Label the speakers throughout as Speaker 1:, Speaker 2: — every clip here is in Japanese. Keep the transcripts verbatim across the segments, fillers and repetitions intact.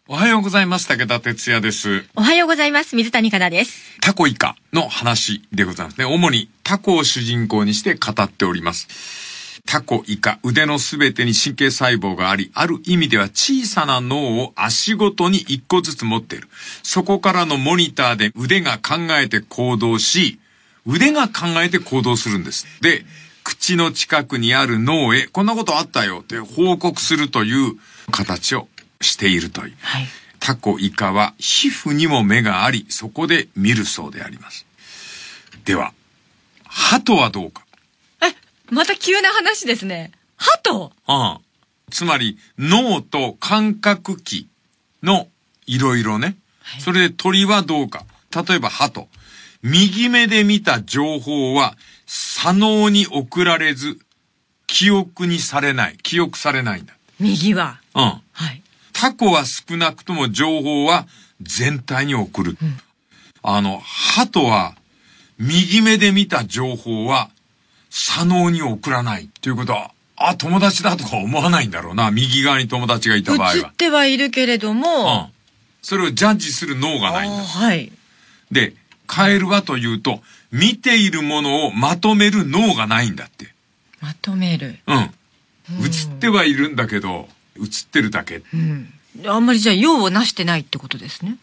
Speaker 1: おはようございます。武田哲也です。
Speaker 2: おはようございます。水谷香奈です。
Speaker 1: タコイカの話でございますね。主にタコを主人公にして語っております。タコ、イカ、腕のすべてに神経細胞があり、ある意味では小さな脳を足ごとに一個ずつ持っている。そこからのモニターで腕が考えて行動し、腕が考えて行動するんです。で、口の近くにある脳へ、こんなことあったよって報告するという形をしているという。
Speaker 2: はい。
Speaker 1: タコ、イカは皮膚にも目があり、そこで見るそうであります。では、鳩はどうか。
Speaker 2: え、また急な話ですね。鳩？
Speaker 1: ああ。つまり、脳と感覚器のいろいろね。はい、それで鳥はどうか。例えば鳩。右目で見た情報は、左脳に送られず、記憶にされない。記憶されないんだ。
Speaker 2: 右は。
Speaker 1: うん。
Speaker 2: はい。
Speaker 1: タコは少なくとも情報は全体に送る。うん、あの、鳩は右目で見た情報は左脳に送らないということは、あ、友達だとか思わないんだろうな。右側に友達がいた場合は。
Speaker 2: 映ってはいるけれども、
Speaker 1: うん。それをジャッジする脳がないんだ。
Speaker 2: はい。
Speaker 1: で、カエルはというと、見ているものをまとめる脳がないんだって。
Speaker 2: まとめる。
Speaker 1: うん。映ってはいるんだけど、映ってるだけ。
Speaker 2: うん。あんまりじゃあ用をなしてないってことですね。
Speaker 1: うん。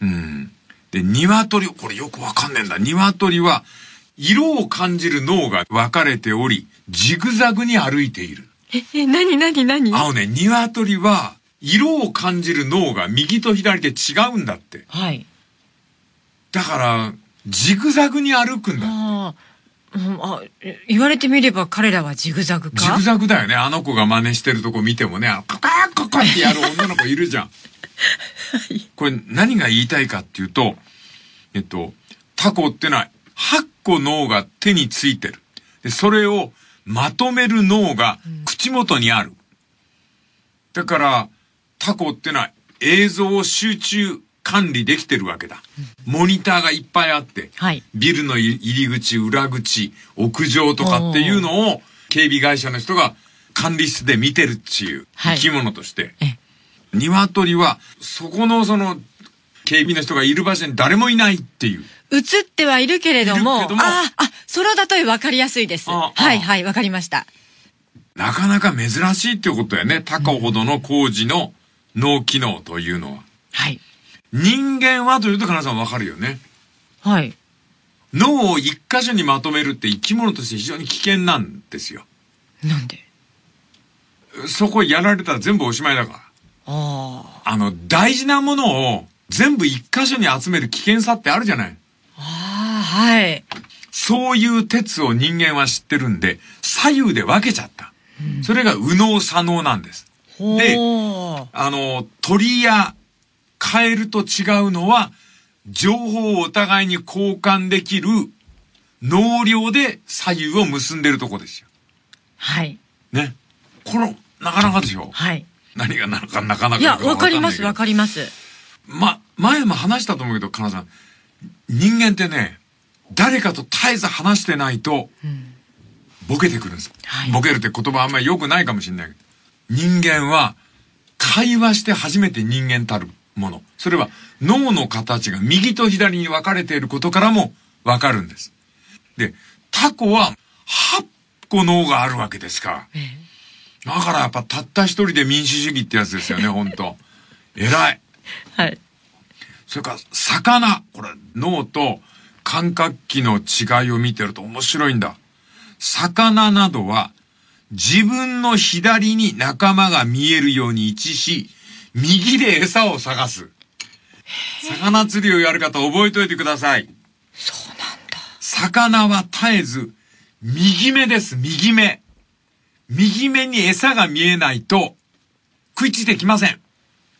Speaker 1: で、鶏、これよくわかんねえんだ。鶏は、色を感じる脳が分かれており、ジグザグに歩いている。
Speaker 2: え、え、なになになに？
Speaker 1: あのね、鶏は、色を感じる脳が右と左で違うんだって。
Speaker 2: はい。
Speaker 1: だから、ジグザグに歩くんだ。
Speaker 2: ああ、うん、あ、言われてみれば彼らはジグザグか？
Speaker 1: ジグザグだよね。あの子が真似してるとこ見てもね、カカーカカーってやる女の子いるじゃん。はい、これ何が言いたいかっていうと、えっと、タコってのははっこ脳が手についてる。で、それをまとめる脳が口元にある。うん、だから、タコってのは映像を集中管理できてるわけだ。うん、モニターがいっぱいあって、はい、ビルの入り口、裏口、屋上とかっていうのを警備会社の人が管理室で見てるっていう生き物として、はい、鶏はそこのその警備の人がいる場所に誰もいないっていう。
Speaker 2: 映ってはいるけれども、どもああ、あ、その例え分かりやすいです。ああはいはい、分かりました。
Speaker 1: なかなか珍しいってことだよね。タコほどの工事の脳機能というのは。
Speaker 2: はい。
Speaker 1: 人間はというと、かなさんわかるよね。
Speaker 2: はい。
Speaker 1: 脳を一箇所にまとめるって生き物として非常に危険なんですよ。
Speaker 2: なんで？
Speaker 1: そこやられたら全部おしまいだから。
Speaker 2: あ
Speaker 1: あ。あの、大事なものを全部一箇所に集める危険さってあるじゃない。
Speaker 2: ああ、はい。
Speaker 1: そういう鉄を人間は知ってるんで、左右で分けちゃった。うん、それが右脳左脳なんです。で、あの、鳥やカエルと違うのは、情報をお互いに交換できる脳量で左右を結んでるとこですよ。
Speaker 2: はい。
Speaker 1: ね。これ、なかなかでしょ。
Speaker 2: はい。
Speaker 1: 何がなかなかなか。
Speaker 2: いや、わかります、わかります。
Speaker 1: ま、前も話したと思うけど、かなさん、人間ってね、誰かと絶えず話してないと、ボケてくるんですよ。はい、ボケるって言葉あんまり良くないかもしれないけど、人間は、会話して初めて人間たるもの。それは脳の形が右と左に分かれていることからも分かるんです。で、タコははっこ脳があるわけですから。ええ、だからやっぱたった一人で民主主義ってやつですよね、本当偉い。
Speaker 2: はい。
Speaker 1: それから魚。これ脳と感覚器の違いを見てると面白いんだ。魚などは自分の左に仲間が見えるように位置し、右で餌を探す。魚釣りをやる方覚えておいてください。
Speaker 2: そうなんだ。
Speaker 1: 魚は絶えず、右目です、右目。右目に餌が見えないと、食いついてきません。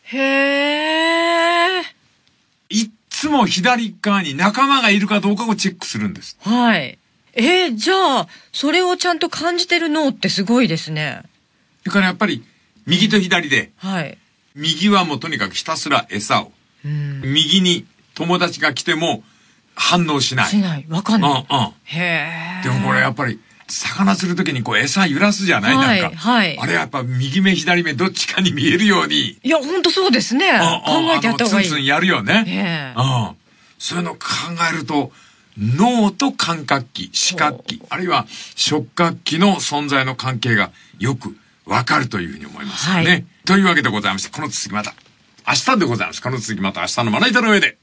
Speaker 2: へー。
Speaker 1: いっつも左側に仲間がいるかどうかをチェックするんです。
Speaker 2: はい。えー、じゃあ、それをちゃんと感じてる脳ってすごいですね。
Speaker 1: だからやっぱり、右と左で、
Speaker 2: はい。
Speaker 1: 右はもうとにかくひたすら餌を。右に友達が来ても反応しない。
Speaker 2: しない。わかんない。
Speaker 1: うんうん。
Speaker 2: へー。
Speaker 1: でもこれやっぱり、 魚釣るときにこう餌揺らすじゃない、はい、なんか。はい。あれやっぱ右目左目どっちかに見えるように。
Speaker 2: いや、ほんとそうですね。考えてやった方がいい。
Speaker 1: ツンツンやるよね。
Speaker 2: え
Speaker 1: えー。うん。そういうのを考えると、脳と感覚器、視覚器、あるいは触覚器の存在の関係がよくわかるというふうに思いますよね。はい、というわけでございまして、この続きまた明日でございます。この続きまた明日のまな板の上で。